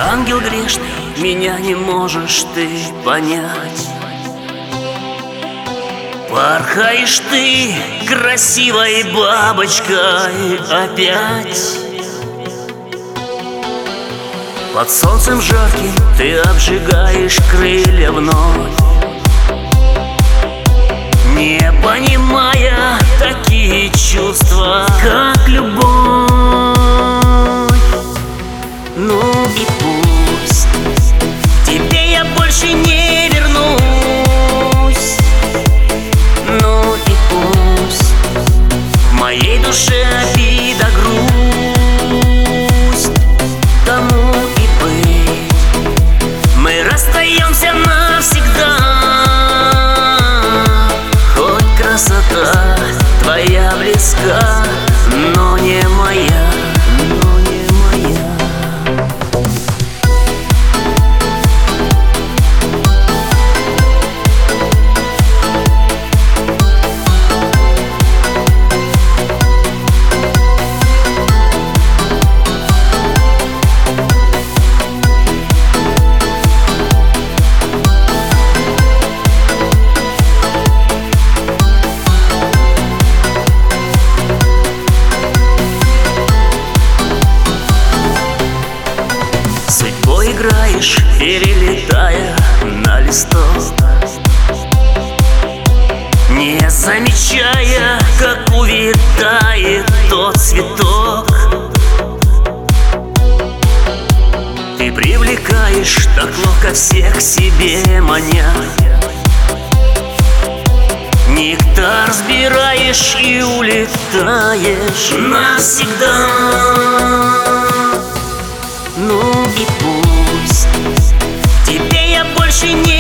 ангел грешный, меня не можешь ты понять. Порхаешь ты красивой бабочкой опять. Под солнцем жарким ты обжигаешь крылья вновь, не понимая такие чувства, как любовь. Ну и пусть к тебе я больше не вернусь. Ну и пусть в моей душе обида, грусть. Тому и быть, мы расстаемся навсегда. Хоть красота твоя близка, но не моя, но не моя. Играешь, перелетая на листок, не замечая, как увядает тот цветок. Ты привлекаешь так ловко всех к себе маня, нектар сбираешь и улетаешь навсегда. Ну и пусть к тебе я больше не